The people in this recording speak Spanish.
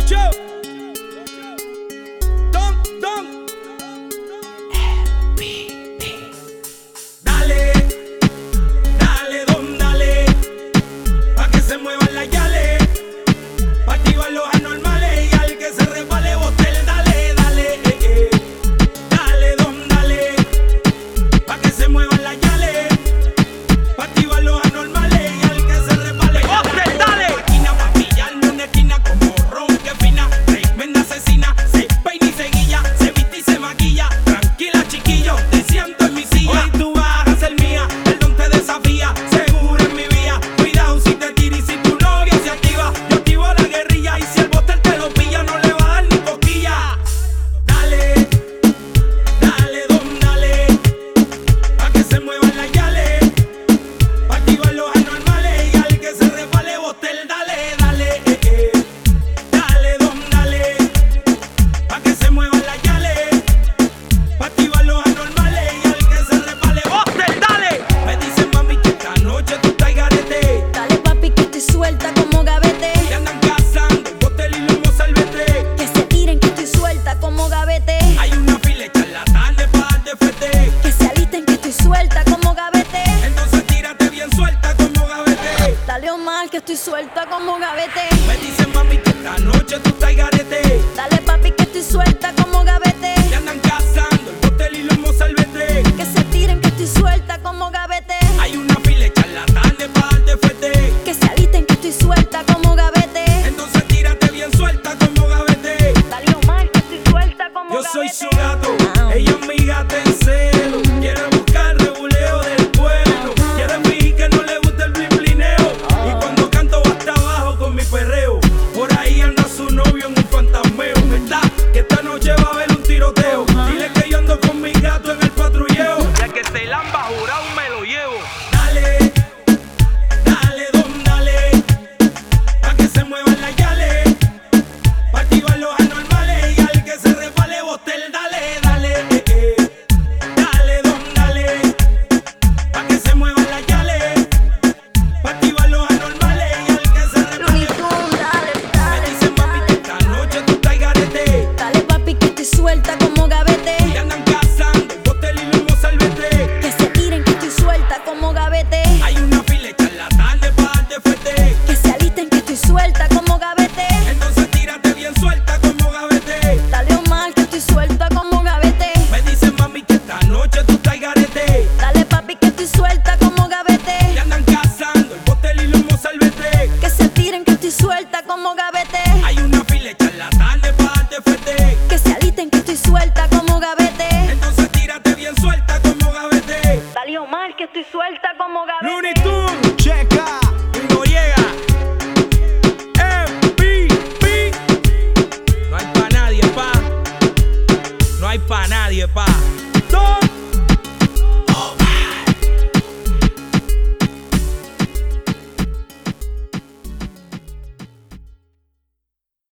Ocho. Don. Dale, dale, don, dale. Pa' que se muevan las yales. Pa' activar los anormales. Y al que se resbale, bote el dale, dale. Dale, don, dale. Pa' que se muevan las yales. Pa' activar los anormales. Y al que se resbale, bote el dale. Máquina pa' pillarme una esquina como ron que fina. Tremenda asesina. Se peina y se guilla. Se viste y se maquilla. Tranquila, chiquillo. Te siento en mi silla. Hoy tú vas a ser mía. El don te desafía. Seguro en mi vía. Cuidado si te tira y si tu novia se activa. Yo activo la guerrilla. Y si el botel te lo pilla, no le va a dar ni cosquilla. Dale, dale, don, dale. Pa' que se muevan las yales. Pa' activar los anormales. Y al que se resbale, botel, dale, dale. Dale, don, dale. Pa' que se muevan las yales. Pa' activar los anormales. Y al que se resbale, botel, dale. Me dicen, mami, que esta noche tú estás garete. Dale papi que estoy suelta como gavete. Que andan cazando el botel y lomo salvete. Que se tiren que estoy suelta como gavete. Hay una fila en la tarde para darte fete. Que se alisten que estoy suelta como gavete. Entonces tírate bien suelta como gavete. Dale Omar que estoy suelta como gavete. Me dicen, mami, que esta noche tú estás garete. Dale papi que estoy suelta como gavete.